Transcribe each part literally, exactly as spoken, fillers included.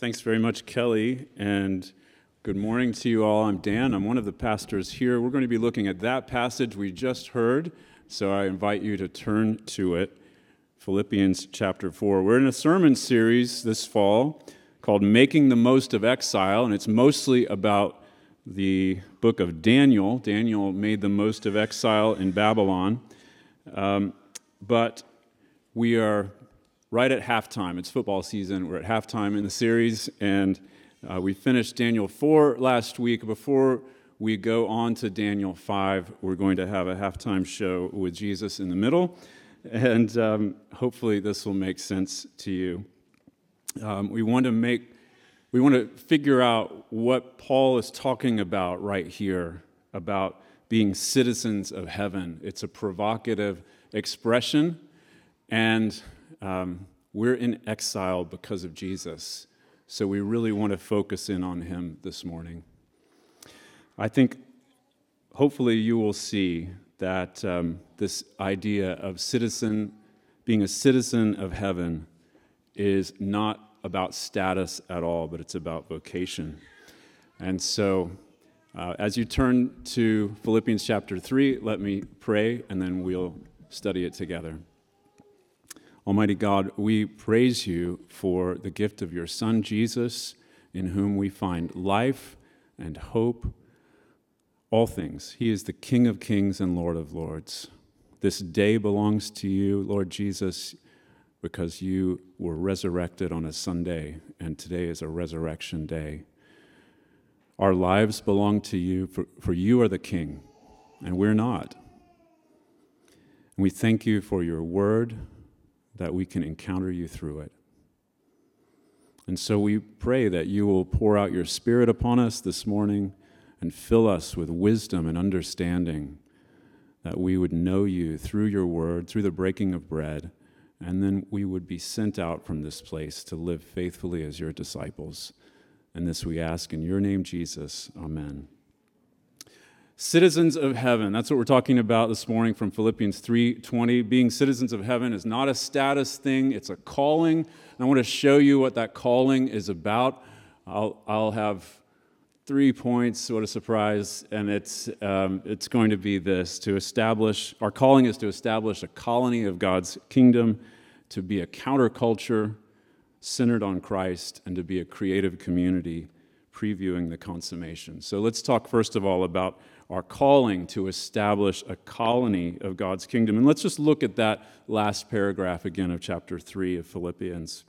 Thanks very much, Kelly, and good morning to you all. I'm Dan. I'm one of the pastors here. We're going to be looking at that passage we just heard, so I invite you to turn to it, Philippians chapter four. We're in a sermon series this fall called Making the Most of Exile, and it's mostly about the book of Daniel. Daniel made the most of exile in Babylon, um, but we are right at halftime. It's football season. We're at halftime in the series, and uh, we finished Daniel four last week. Before we go on to Daniel five, we're going to have a halftime show with Jesus in the middle, and um, hopefully this will make sense to you. Um, we want to make, we want to figure out what Paul is talking about right here, about being citizens of heaven. It's a provocative expression, and Um, we're in exile because of Jesus, so we really want to focus in on him this morning. I think hopefully you will see that um, this idea of citizen, being a citizen of heaven is not about status at all, but it's about vocation. And so uh, as you turn to Philippians chapter three, let me pray, and then we'll study it together. Almighty God, we praise you for the gift of your Son, Jesus, in whom we find life and hope, all things. He is the King of kings and Lord of lords. This day belongs to you, Lord Jesus, because you were resurrected on a Sunday, and today is a resurrection day. Our lives belong to you, for, for you are the King, and we're not. And we thank you for your word, that we can encounter you through it. And so we pray that you will pour out your Spirit upon us this morning and fill us with wisdom and understanding, that we would know you through your word, through the breaking of bread, and then we would be sent out from this place to live faithfully as your disciples. And this we ask in your name, Jesus. Amen. Citizens of heaven, that's what we're talking about this morning from Philippians three twenty. Being citizens of heaven is not a status thing, it's a calling. And I want to show you what that calling is about. I'll, I'll have three points, what a surprise, and it's, um, it's going to be this, to establish, our calling is to establish a colony of God's kingdom, to be a counterculture centered on Christ, and to be a creative community previewing the consummation. So let's talk first of all about our calling to establish a colony of God's kingdom. And let's just look at that last paragraph again of chapter three of Philippians.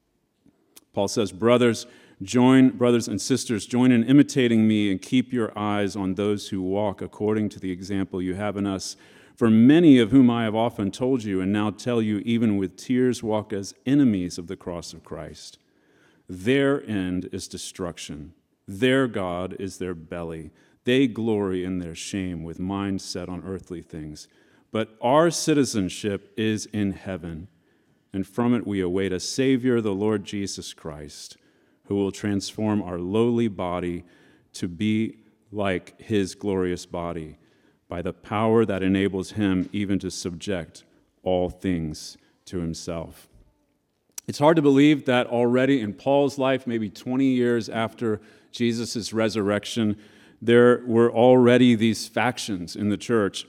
Paul says, brothers, join, brothers and sisters, join in imitating me and keep your eyes on those who walk according to the example you have in us. For many of whom I have often told you and now tell you even with tears walk as enemies of the cross of Christ. Their end is destruction. Their God is their belly. They glory in their shame with minds set on earthly things. But our citizenship is in heaven, and from it we await a Savior, the Lord Jesus Christ, who will transform our lowly body to be like his glorious body by the power that enables him even to subject all things to himself. It's hard to believe that already in Paul's life, maybe twenty years after Jesus' resurrection, there were already these factions in the church.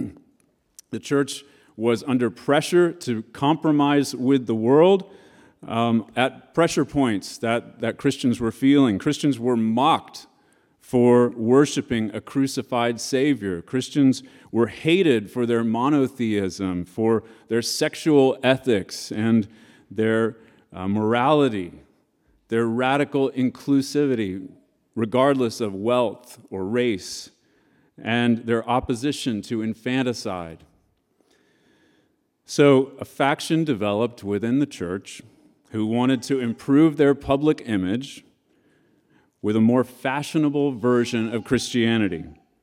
The church was under pressure to compromise with the world um, at pressure points that, that Christians were feeling. Christians were mocked for worshiping a crucified Savior. Christians were hated for their monotheism, for their sexual ethics and their uh, morality, their radical inclusivity, regardless of wealth or race, and their opposition to infanticide. So a faction developed within the church who wanted to improve their public image with a more fashionable version of Christianity.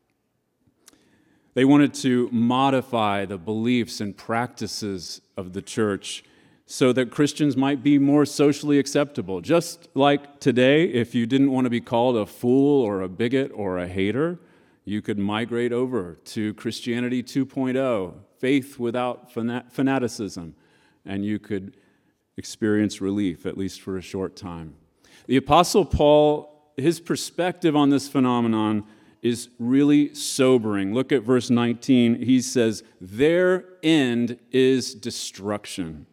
They wanted to modify the beliefs and practices of the church so that Christians might be more socially acceptable. Just like today, if you didn't want to be called a fool or a bigot or a hater, you could migrate over to Christianity two point oh, faith without fanaticism, and you could experience relief, at least for a short time. The Apostle Paul, his perspective on this phenomenon is really sobering. Look at verse nineteen. He says, "Their end is destruction."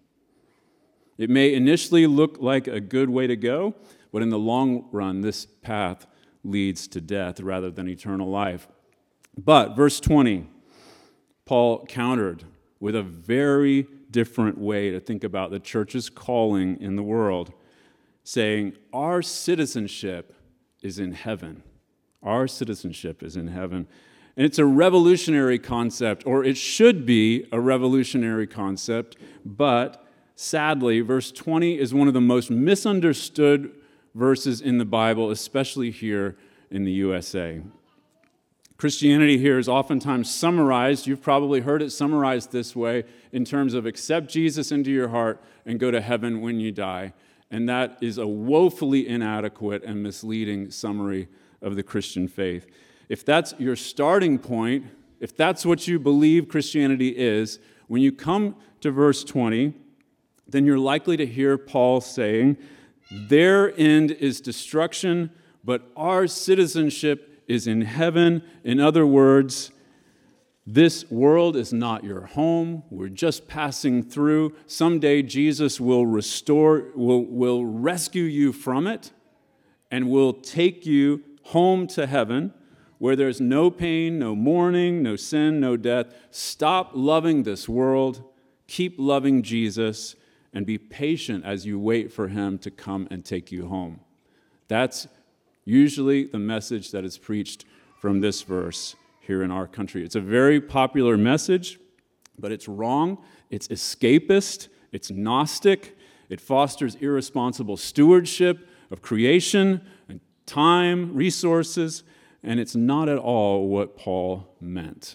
It may initially look like a good way to go, but in the long run, this path leads to death rather than eternal life. But verse twenty, Paul countered with a very different way to think about the church's calling in the world, saying, our citizenship is in heaven. Our citizenship is in heaven. And it's a revolutionary concept, or it should be a revolutionary concept, but sadly, verse twenty is one of the most misunderstood verses in the Bible, especially here in the U S A. Christianity here is oftentimes summarized, you've probably heard it summarized this way, in terms of accept Jesus into your heart and go to heaven when you die. And that is a woefully inadequate and misleading summary of the Christian faith. If that's your starting point, if that's what you believe Christianity is, when you come to verse twenty, then you're likely to hear Paul saying, their end is destruction, but our citizenship is in heaven. In other words, this world is not your home. We're just passing through. Someday Jesus will restore, will, will rescue you from it, and will take you home to heaven, where there's no pain, no mourning, no sin, no death. Stop loving this world. Keep loving Jesus, and be patient as you wait for him to come and take you home. That's usually the message that is preached from this verse here in our country. It's a very popular message, but it's wrong. It's escapist. It's Gnostic. It fosters irresponsible stewardship of creation and time, resources, and it's not at all what Paul meant.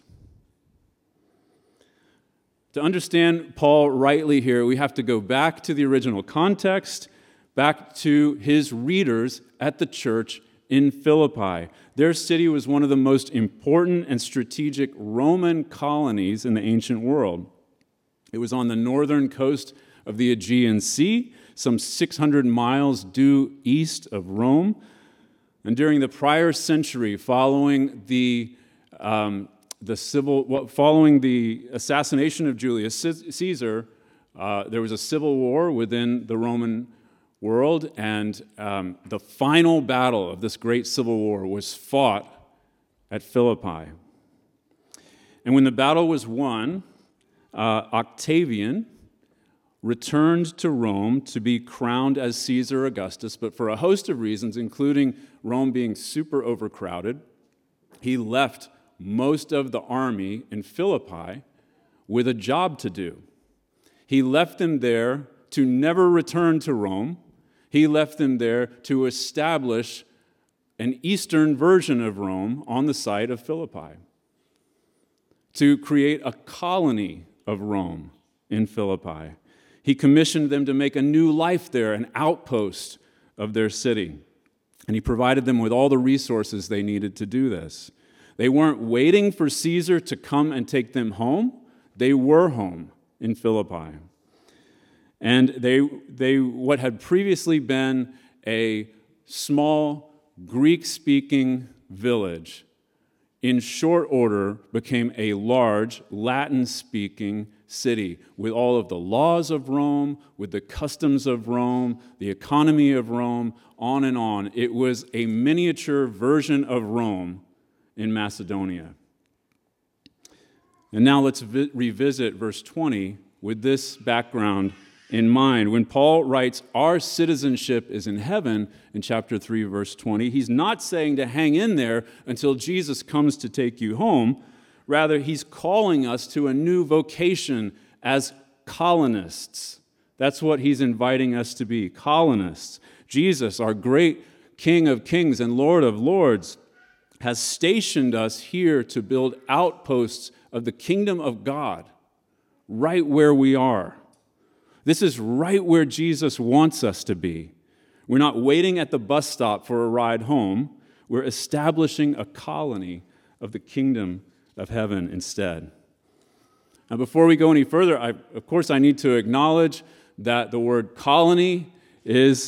To understand Paul rightly here, we have to go back to the original context, back to his readers at the church in Philippi. Their city was one of the most important and strategic Roman colonies in the ancient world. It was on the northern coast of the Aegean Sea, some six hundred miles due east of Rome. And during the prior century, following the um, the civil, following the assassination of Julius Caesar, uh, there was a civil war within the Roman world, and um, the final battle of this great civil war was fought at Philippi. And when the battle was won, uh, Octavian returned to Rome to be crowned as Caesar Augustus, but for a host of reasons, including Rome being super overcrowded, he left most of the army in Philippi with a job to do. He left them there to never return to Rome. He left them there to establish an eastern version of Rome on the site of Philippi, to create a colony of Rome in Philippi. He commissioned them to make a new life there, an outpost of their city. And he provided them with all the resources they needed to do this. They weren't waiting for Caesar to come and take them home. They were home in Philippi. And they, they what had previously been a small Greek-speaking village, in short order became a large Latin-speaking city with all of the laws of Rome, with the customs of Rome, the economy of Rome, on and on. It was a miniature version of Rome in Macedonia. And now let's vi- revisit verse twenty with this background in mind. When Paul writes, our citizenship is in heaven, in chapter three, verse twenty, he's not saying to hang in there until Jesus comes to take you home. Rather, he's calling us to a new vocation as colonists. That's what he's inviting us to be, colonists. Jesus, our great King of kings and Lord of lords, has stationed us here to build outposts of the kingdom of God right where we are. This is right where Jesus wants us to be. We're not waiting at the bus stop for a ride home. We're establishing a colony of the kingdom of heaven instead. Now, before we go any further, I, of course, I need to acknowledge that the word colony is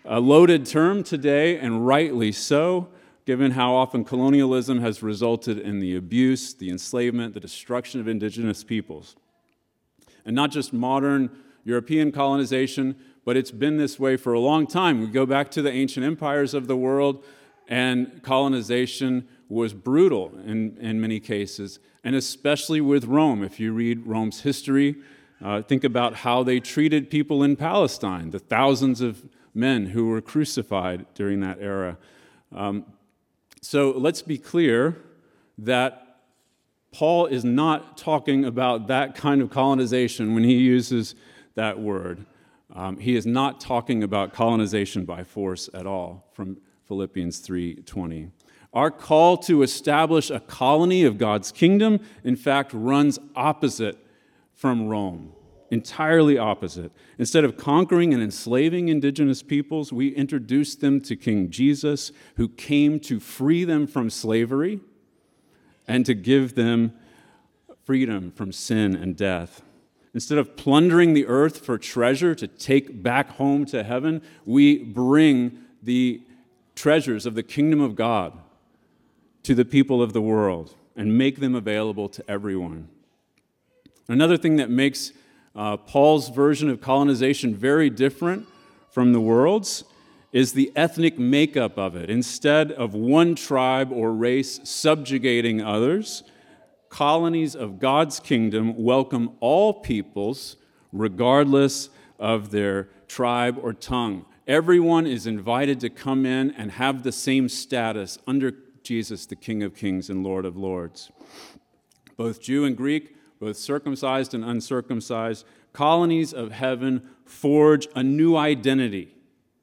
a loaded term today, and rightly so, given how often colonialism has resulted in the abuse, the enslavement, the destruction of indigenous peoples. And not just modern European colonization, but it's been this way for a long time. We go back to the ancient empires of the world, and colonization was brutal in, in many cases, and especially with Rome. If you read Rome's history, uh, think about how they treated people in Palestine, the thousands of men who were crucified during that era. Um, so let's be clear that Paul is not talking about that kind of colonization when he uses that word. Um, he is not talking about colonization by force at all from Philippians three twenty. Our call to establish a colony of God's kingdom, in fact, runs opposite from Rome, entirely opposite. Instead of conquering and enslaving indigenous peoples, we introduce them to King Jesus, who came to free them from slavery and to give them freedom from sin and death. Instead of plundering the earth for treasure to take back home to heaven, we bring the treasures of the kingdom of God to the people of the world and make them available to everyone. Another thing that makes uh, Paul's version of colonization very different from the world's is the ethnic makeup of it. Instead of one tribe or race subjugating others, colonies of God's kingdom welcome all peoples, regardless of their tribe or tongue. Everyone is invited to come in and have the same status under Jesus, the King of Kings and Lord of Lords. Both Jew and Greek, both circumcised and uncircumcised, colonies of heaven forge a new identity.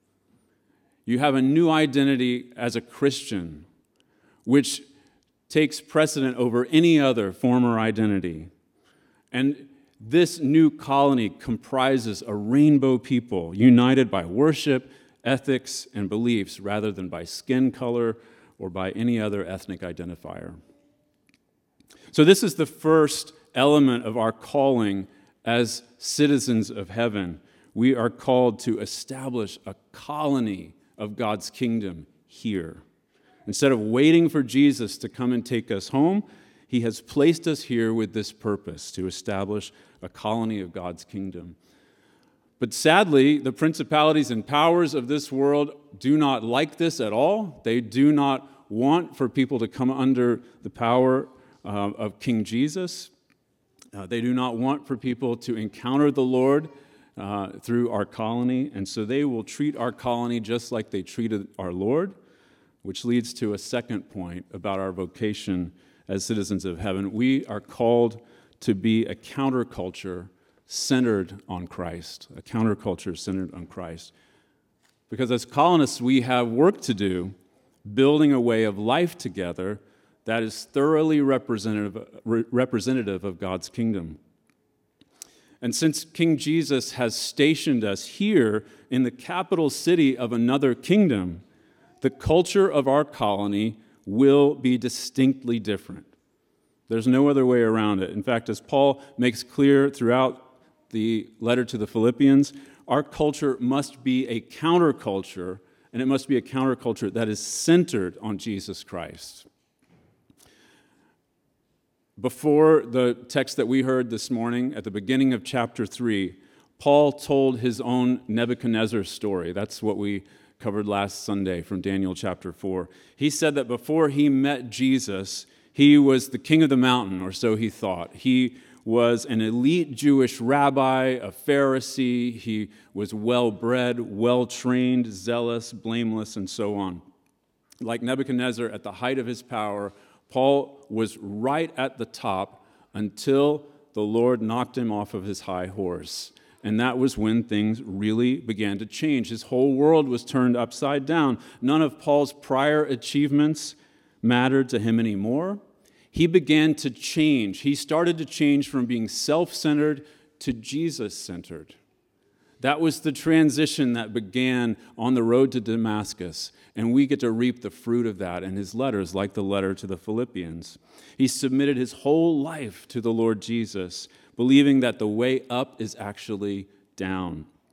You have a new identity as a Christian, which takes precedent over any other former identity. And this new colony comprises a rainbow people united by worship, ethics, and beliefs rather than by skin color or by any other ethnic identifier. So this is the first element of our calling as citizens of heaven. We are called to establish a colony of God's kingdom here. Instead of waiting for Jesus to come and take us home, he has placed us here with this purpose, to establish a colony of God's kingdom. But sadly, the principalities and powers of this world do not like this at all. They do not want for people to come under the power uh, of King Jesus. Uh, they do not want for people to encounter the Lord uh, through our colony, and so they will treat our colony just like they treated our Lord, which leads to a second point about our vocation as citizens of heaven. We are called to be a counterculture centered on Christ, a counterculture centered on Christ. Because as colonists, we have work to do building a way of life together that is thoroughly representative, representative of God's kingdom. And since King Jesus has stationed us here in the capital city of another kingdom, the culture of our colony will be distinctly different. There's no other way around it. In fact, as Paul makes clear throughout the letter to the Philippians, our culture must be a counterculture, and it must be a counterculture that is centered on Jesus Christ. Before the text that we heard this morning, at the beginning of chapter three, Paul told his own Nebuchadnezzar story. That's what we covered last Sunday from Daniel chapter four. He said that before he met Jesus, he was the king of the mountain, or so he thought. He was an elite Jewish rabbi, a Pharisee. He was well-bred, well-trained, zealous, blameless, and so on. Like Nebuchadnezzar at the height of his power, Paul was right at the top until the Lord knocked him off of his high horse. And that was when things really began to change. His whole world was turned upside down. None of Paul's prior achievements mattered to him anymore. He began to change. He started to change from being self-centered to Jesus-centered. That was the transition that began on the road to Damascus, and we get to reap the fruit of that in his letters, like the letter to the Philippians. He submitted his whole life to the Lord Jesus, believing that the way up is actually down.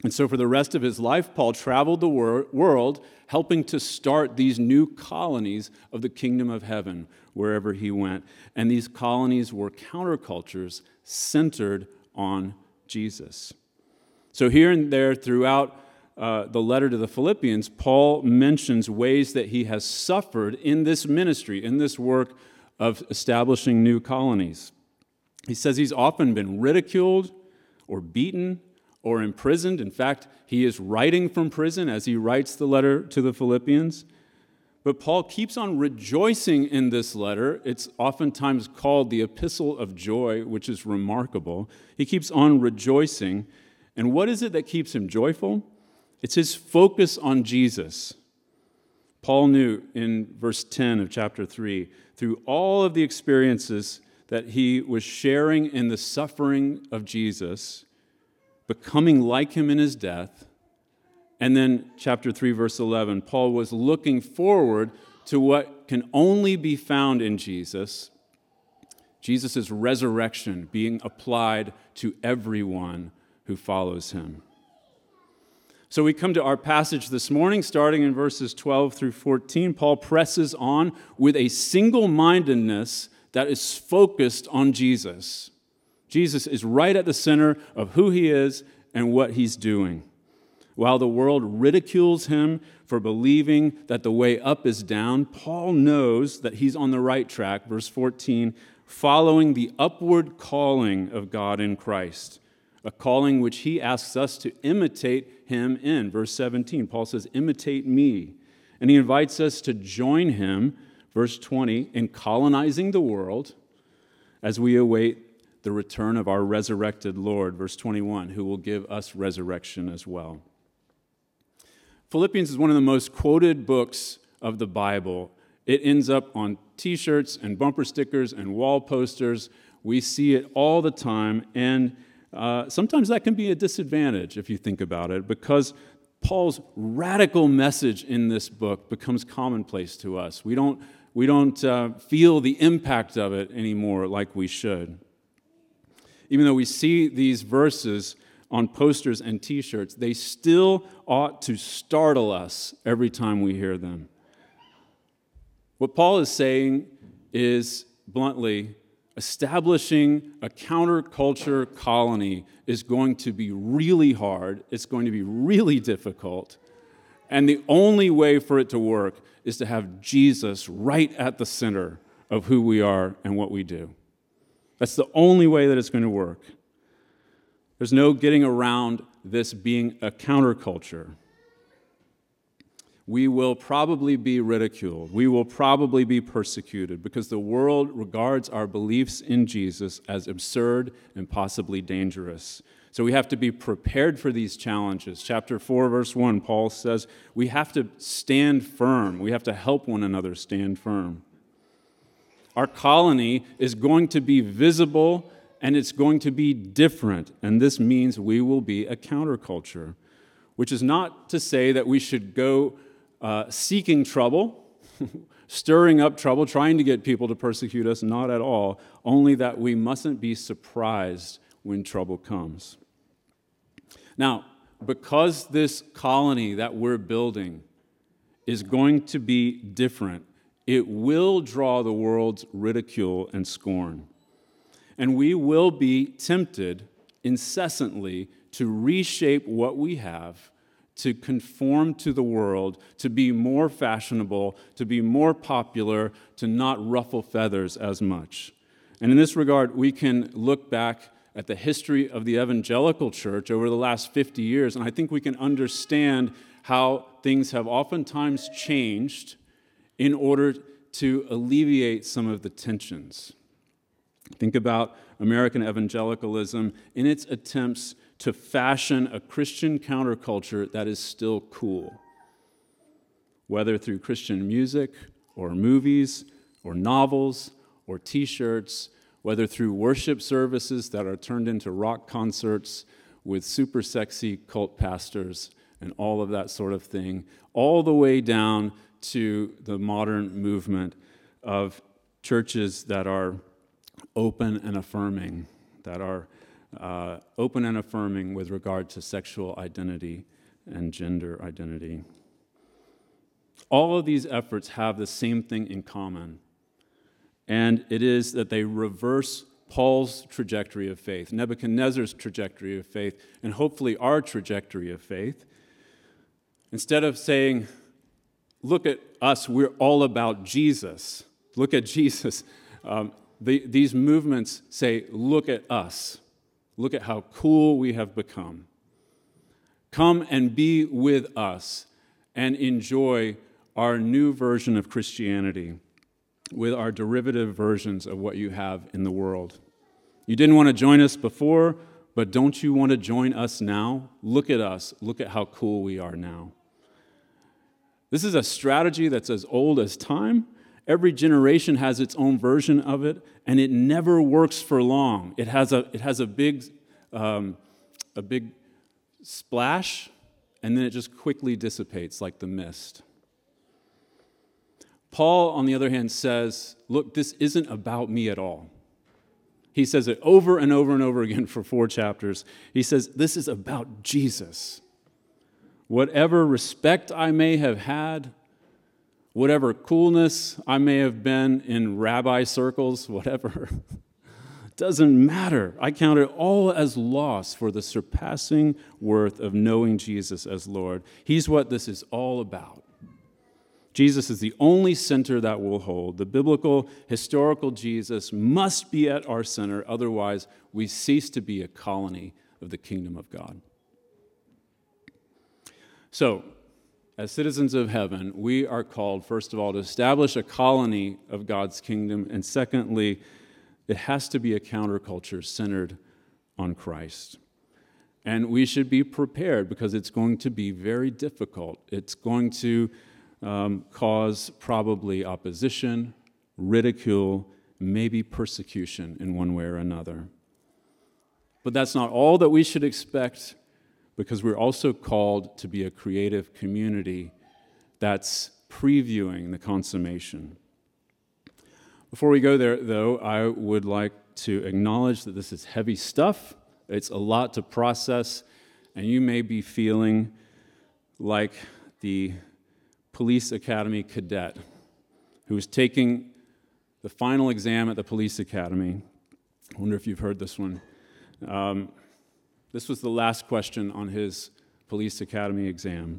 And so for the rest of his life, Paul traveled the wor- world, helping to start these new colonies of the kingdom of heaven wherever he went. And these colonies were countercultures centered on Jesus. So here and there throughout uh, the letter to the Philippians, Paul mentions ways that he has suffered in this ministry, in this work of establishing new colonies. He says he's often been ridiculed or beaten or imprisoned. In fact, he is writing from prison as he writes the letter to the Philippians. But Paul keeps on rejoicing in this letter. It's oftentimes called the Epistle of Joy, which is remarkable. He keeps on rejoicing. And what is it that keeps him joyful? It's his focus on Jesus. Paul knew in verse ten of chapter three, through all of the experiences that he was sharing in the suffering of Jesus, becoming like him in his death. And then chapter three, verse eleven, Paul was looking forward to what can only be found in Jesus, Jesus' resurrection being applied to everyone who follows him. So we come to our passage this morning, starting in verses twelve through fourteen. Paul presses on with a single-mindedness that is focused on Jesus. Jesus is right at the center of who he is and what he's doing. While the world ridicules him for believing that the way up is down, Paul knows that he's on the right track, verse fourteen, following the upward calling of God in Christ, a calling which he asks us to imitate him in. Verse seventeen, Paul says, imitate me. And he invites us to join him, verse twenty, in colonizing the world as we await the return of our resurrected Lord, verse twenty-one, who will give us resurrection as well. Philippians is one of the most quoted books of the Bible. It ends up on t-shirts and bumper stickers and wall posters. We see it all the time, and uh, sometimes that can be a disadvantage if you think about it, because Paul's radical message in this book becomes commonplace to us. We don't, we don't uh, feel the impact of it anymore like we should. Even though we see these verses on posters and t-shirts, they still ought to startle us every time we hear them. What Paul is saying is, bluntly, establishing a counterculture colony is going to be really hard. It's going to be really difficult. And the only way for it to work is to have Jesus right at the center of who we are and what we do. That's the only way that it's going to work. There's no getting around this being a counterculture. We will probably be ridiculed. We will probably be persecuted because the world regards our beliefs in Jesus as absurd and possibly dangerous. So we have to be prepared for these challenges. Chapter four, verse one, Paul says we have to stand firm. We have to help one another stand firm. Our colony is going to be visible and it's going to be different. And this means we will be a counterculture, which is not to say that we should go uh, seeking trouble, stirring up trouble, trying to get people to persecute us, not at all. Only that we mustn't be surprised when trouble comes. Now, because this colony that we're building is going to be different, it will draw the world's ridicule and scorn. And we will be tempted incessantly to reshape what we have, to conform to the world, to be more fashionable, to be more popular, to not ruffle feathers as much. And in this regard, we can look back at the history of the evangelical church over the last fifty years, and I think we can understand how things have oftentimes changed in order to alleviate some of the tensions. Think about American evangelicalism in its attempts to fashion a Christian counterculture that is still cool, whether through Christian music or movies or novels or t-shirts, whether through worship services that are turned into rock concerts with super sexy cult pastors and all of that sort of thing, all the way down to the modern movement of churches that are open and affirming, that are uh, open and affirming with regard to sexual identity and gender identity. All of these efforts have the same thing in common, and it is that they reverse Paul's trajectory of faith, Nebuchadnezzar's trajectory of faith, and hopefully our trajectory of faith. Instead of saying, look at us, we're all about Jesus. Look at Jesus. Um, the, these movements say, look at us. Look at how cool we have become. Come and be with us and enjoy our new version of Christianity with our derivative versions of what you have in the world. You didn't want to join us before, but don't you want to join us now? Look at us. Look at how cool we are now. This is a strategy that's as old as time. Every generation has its own version of it, and it never works for long. It has a it has a big um, a big splash, and then it just quickly dissipates like the mist. Paul, on the other hand, says, look, this isn't about me at all. He says it over and over and over again for four chapters. He says, this is about Jesus. Whatever respect I may have had, whatever coolness I may have been in rabbi circles, whatever, doesn't matter. I count it all as loss for the surpassing worth of knowing Jesus as Lord. He's what this is all about. Jesus is the only center that will hold. The biblical, historical Jesus must be at our center, otherwise we cease to be a colony of the kingdom of God. So, as citizens of heaven, we are called, first of all, to establish a colony of God's kingdom, and secondly, it has to be a counterculture centered on Christ. And we should be prepared because it's going to be very difficult. It's going to um, cause probably opposition, ridicule, maybe persecution in one way or another. But that's not all that we should expect, because we're also called to be a creative community that's previewing the consummation. Before we go there, though, I would like to acknowledge that this is heavy stuff. It's a lot to process, and you may be feeling like the police academy cadet who was taking the final exam at the police academy. I wonder if you've heard this one. Um, This was the last question on his police academy exam.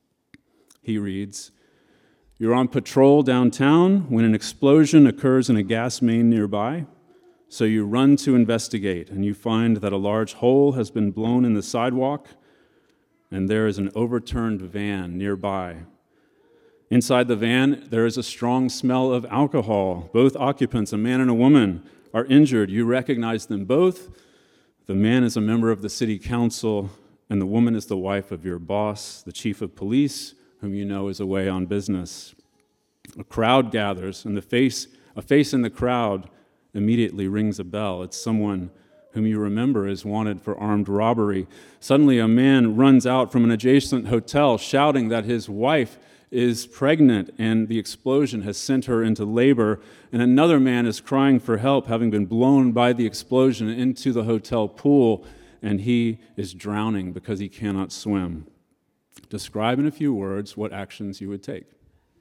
He reads, "You're on patrol downtown when an explosion occurs in a gas main nearby. So you run to investigate, and you find that a large hole has been blown in the sidewalk, and there is an overturned van nearby. Inside the van, there is a strong smell of alcohol. Both occupants, a man and a woman, are injured. You recognize them both. The man is a member of the city council, and the woman is the wife of your boss, the chief of police, whom you know is away on business. A crowd gathers, and the face, a face in the crowd immediately rings a bell. It's someone whom you remember is wanted for armed robbery. Suddenly, a man runs out from an adjacent hotel, shouting that his wife is pregnant and the explosion has sent her into labor, and another man is crying for help, having been blown by the explosion into the hotel pool, and he is drowning because he cannot swim. Describe in a few words what actions you would take."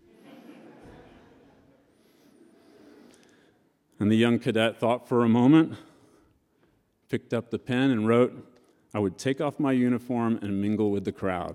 And the young cadet thought for a moment, picked up the pen and wrote, "I would take off my uniform and mingle with the crowd."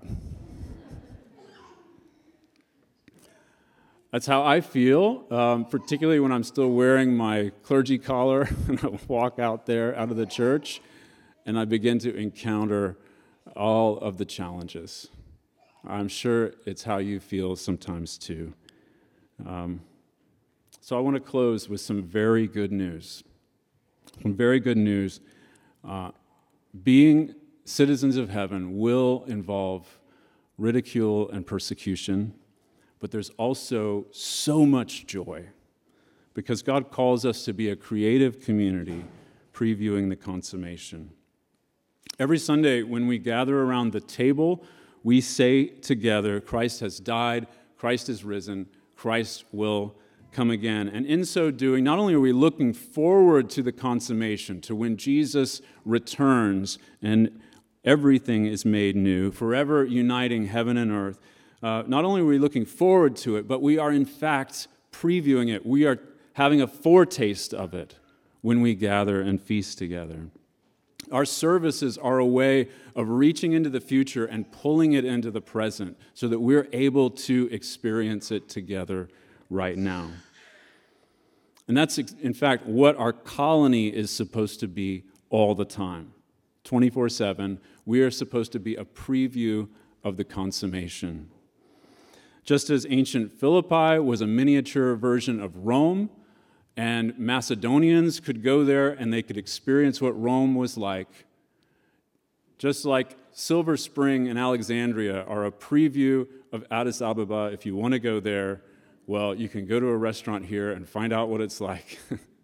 That's how I feel, um, particularly when I'm still wearing my clergy collar and I walk out there, out of the church, and I begin to encounter all of the challenges. I'm sure it's how you feel sometimes too. Um, so I want to close with some very good news. Some very good news. Uh, being citizens of heaven will involve ridicule and persecution. But there's also so much joy because God calls us to be a creative community previewing the consummation. Every Sunday when we gather around the table, we say together, Christ has died, Christ is risen, Christ will come again. And in so doing, not only are we looking forward to the consummation, to when Jesus returns and everything is made new, forever uniting heaven and earth, uh, not only are we looking forward to it, but we are in fact previewing it. We are having a foretaste of it when we gather and feast together. Our services are a way of reaching into the future and pulling it into the present so that we're able to experience it together right now. And that's, in fact, what our colony is supposed to be all the time. twenty-four seven, we are supposed to be a preview of the consummation. Just as ancient Philippi was a miniature version of Rome, and Macedonians could go there and they could experience what Rome was like, just like Silver Spring and Alexandria are a preview of Addis Ababa. If you want to go there, well, you can go to a restaurant here and find out what it's like.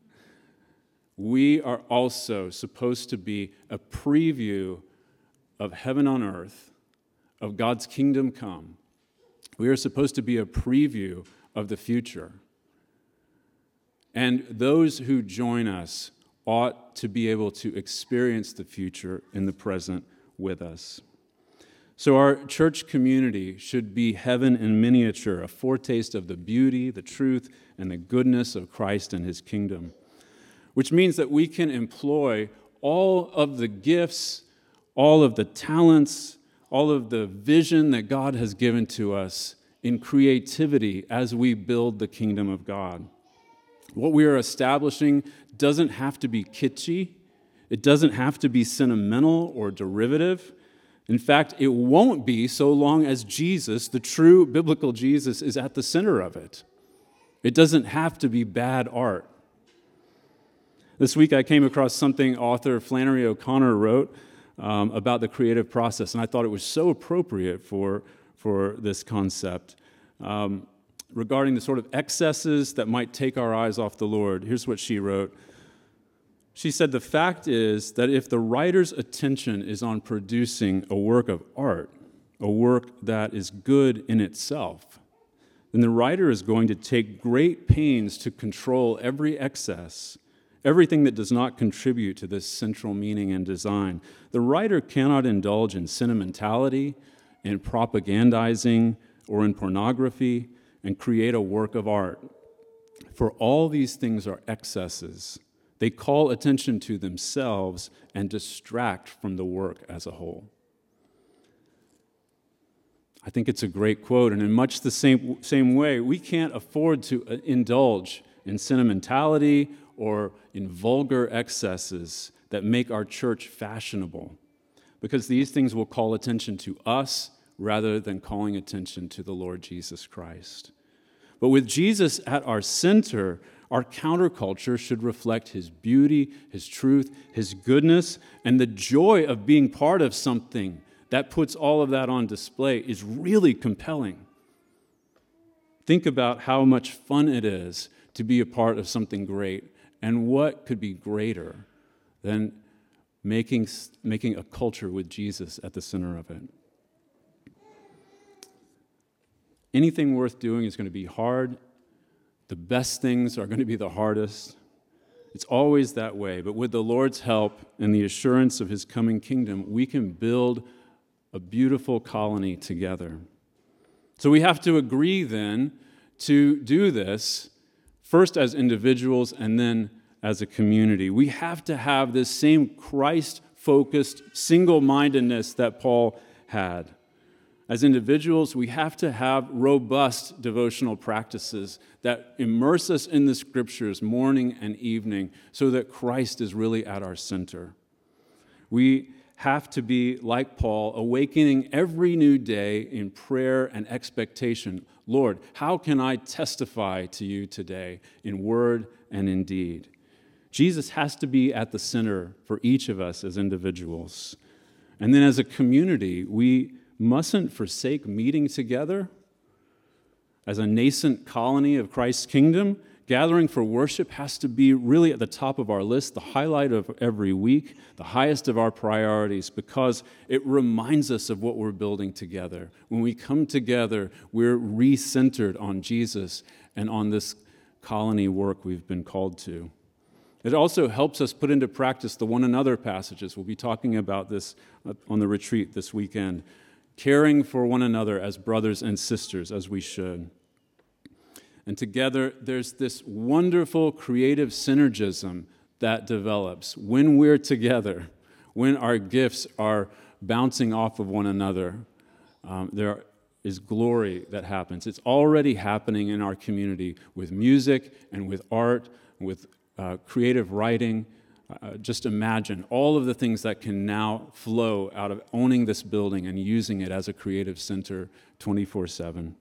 We are also supposed to be a preview of heaven on earth, of God's kingdom come. We are supposed to be a preview of the future. And those who join us ought to be able to experience the future in the present with us. So our church community should be heaven in miniature, a foretaste of the beauty, the truth, and the goodness of Christ and his kingdom, which means that we can employ all of the gifts, all of the talents, all of the vision that God has given to us in creativity as we build the kingdom of God. What we are establishing doesn't have to be kitschy. It doesn't have to be sentimental or derivative. In fact, it won't be so long as Jesus, the true biblical Jesus, is at the center of it. It doesn't have to be bad art. This week I came across something author Flannery O'Connor wrote um, about the creative process, and I thought it was so appropriate for, for this concept. Um, regarding the sort of excesses that might take our eyes off the Lord. Here's what she wrote. She said, "The fact is that if the writer's attention is on producing a work of art, a work that is good in itself, then the writer is going to take great pains to control every excess, everything that does not contribute to this central meaning and design. The writer cannot indulge in sentimentality, in propagandizing, or in pornography, and create a work of art. For all these things are excesses. They call attention to themselves and distract from the work as a whole." I think it's a great quote, and in much the same, same way, we can't afford to indulge in sentimentality or in vulgar excesses that make our church fashionable, because these things will call attention to us rather than calling attention to the Lord Jesus Christ. But with Jesus at our center, our counterculture should reflect his beauty, his truth, his goodness, and the joy of being part of something that puts all of that on display is really compelling. Think about how much fun it is to be a part of something great, and what could be greater than making, making a culture with Jesus at the center of it. Anything worth doing is going to be hard. The best things are going to be the hardest. It's always that way. But with the Lord's help and the assurance of his coming kingdom, we can build a beautiful colony together. So we have to agree then to do this, first as individuals and then as a community. We have to have this same Christ-focused single-mindedness that Paul had. As individuals, we have to have robust devotional practices that immerse us in the Scriptures morning and evening so that Christ is really at our center. We have to be, like Paul, awakening every new day in prayer and expectation. Lord, how can I testify to you today in word and in deed? Jesus has to be at the center for each of us as individuals. And then as a community, we mustn't forsake meeting together as a nascent colony of Christ's kingdom. Gathering for worship has to be really at the top of our list, the highlight of every week, the highest of our priorities, because it reminds us of what we're building together. When we come together, we're re-centered on Jesus and on this colony work we've been called to. It also helps us put into practice the one another passages. We'll be talking about this on the retreat this weekend. Caring for one another as brothers and sisters, as we should. And together, there's this wonderful creative synergism that develops when we're together, when our gifts are bouncing off of one another. Um, there is glory that happens. It's already happening in our community with music and with art, with uh, creative writing. Uh, just imagine all of the things that can now flow out of owning this building and using it as a creative center twenty-four seven.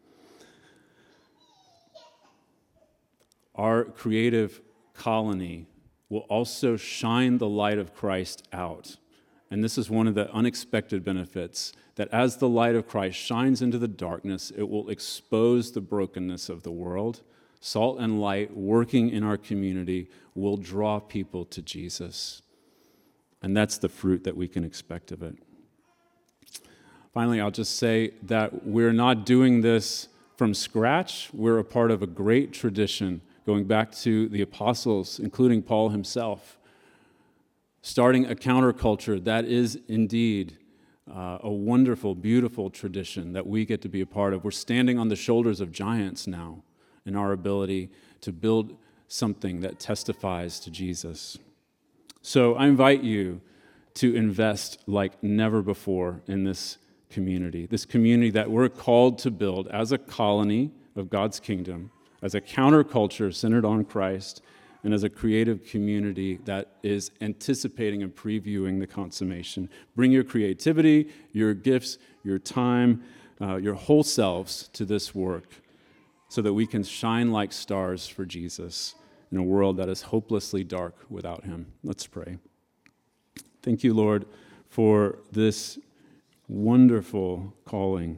Our creative colony will also shine the light of Christ out. And this is one of the unexpected benefits, that as the light of Christ shines into the darkness, it will expose the brokenness of the world. Salt and light working in our community will draw people to Jesus. And that's the fruit that we can expect of it. Finally, I'll just say that we're not doing this from scratch. We're a part of a great tradition going back to the apostles, including Paul himself, starting a counterculture that is indeed uh, a wonderful, beautiful tradition that we get to be a part of. We're standing on the shoulders of giants now in our ability to build something that testifies to Jesus. So I invite you to invest like never before in this community, this community that we're called to build as a colony of God's kingdom, as a counterculture centered on Christ, and as a creative community that is anticipating and previewing the consummation. Bring your creativity, your gifts, your time, uh, your whole selves to this work so that we can shine like stars for Jesus in a world that is hopelessly dark without him. Let's pray. Thank you, Lord, for this wonderful calling.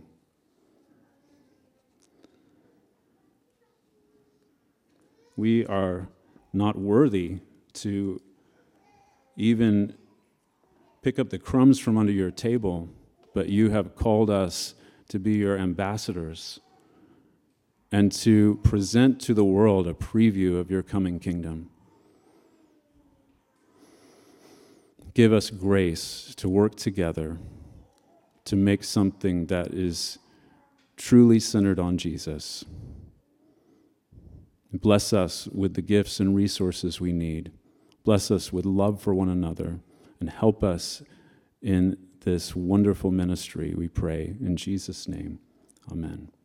We are not worthy to even pick up the crumbs from under your table, but you have called us to be your ambassadors and to present to the world a preview of your coming kingdom. Give us grace to work together to make something that is truly centered on Jesus. Bless us with the gifts and resources we need. Bless us with love for one another, and help us in this wonderful ministry, we pray. In Jesus' name, amen.